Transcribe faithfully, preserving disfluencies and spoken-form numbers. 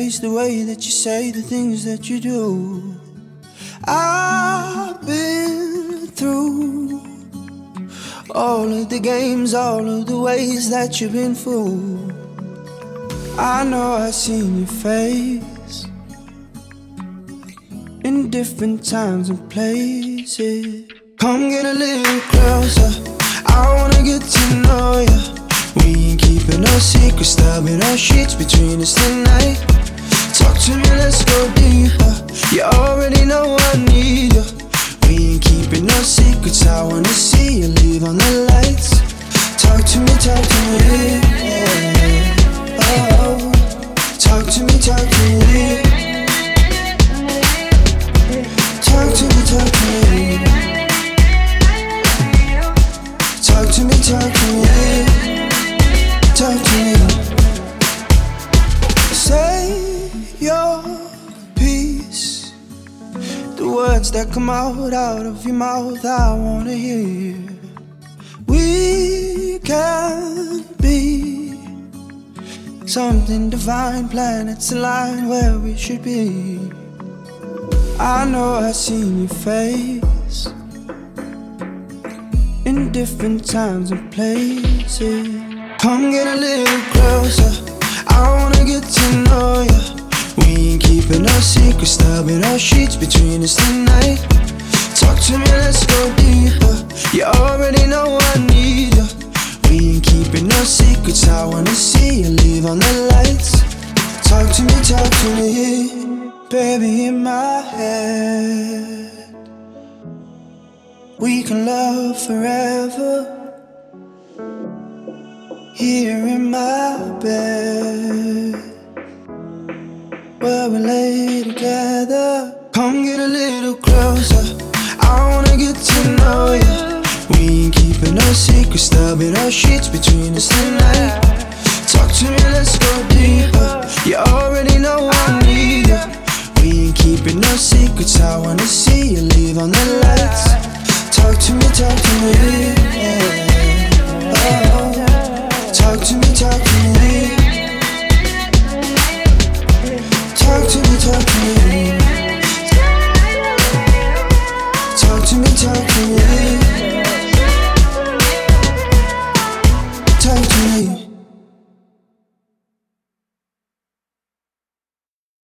face, the way that you say the things that you do. I've been through all of the games, all of the ways that you've been fooled. I know I've seen your face in different times and places. Come get a little closer, I wanna get to know ya. We ain't keeping no secrets, stabbing our sheets between us tonight. Talk to me, let's go deeper. You already know I need you. We ain't keeping no secrets, I wanna see you leave on the lights. Talk to me, talk to me, yeah. Oh, talk to me, talk to me. Talk to me, talk to me. Talk to me, talk to me. Talk to me. Say your piece. The words that come out, out of your mouth, I wanna hear. We can be something divine, planets align where we should be. I know I've seen your face in different times and places. Come get a little closer, I wanna get to know ya. We ain't keeping no secrets, stabbing our sheets between us tonight. Talk to me, let's go deeper. You already know I need you. We ain't keeping no secrets, I wanna see you leave on the lights. Talk to me, talk to me, baby, in my head. We can love forever. Here in my bed, where we lay together. Come get a little closer, I wanna get to know ya. We ain't keeping no secrets, stabbing our sheets between us tonight. Talk to me, let's go deeper. You already know I need ya. We ain't keeping no secrets, I wanna see you leave on the lights. Talk to me, talk to me, yeah. Oh, talk to me, talk to me.